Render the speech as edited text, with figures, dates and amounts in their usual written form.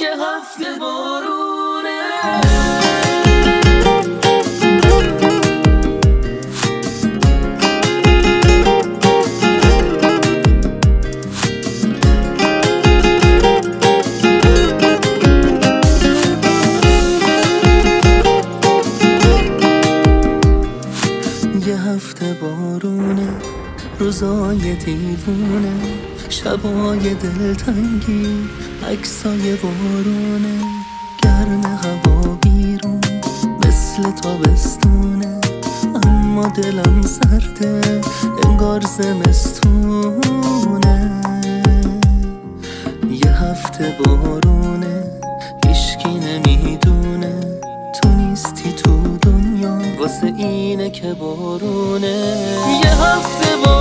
یه هفته بارونه. یه هفته بارونه، روزای دیوونه، شبای دلتنگی، عکسای بارونه. گرم هوا بیرون مثل تابستونه، اما دلم سرده انگار زمستونه. یه هفته بارونه، هیشکی نمیدونه تو نیستی تو دنیا، واسه اینه که بارونه. یه هفته بارونه.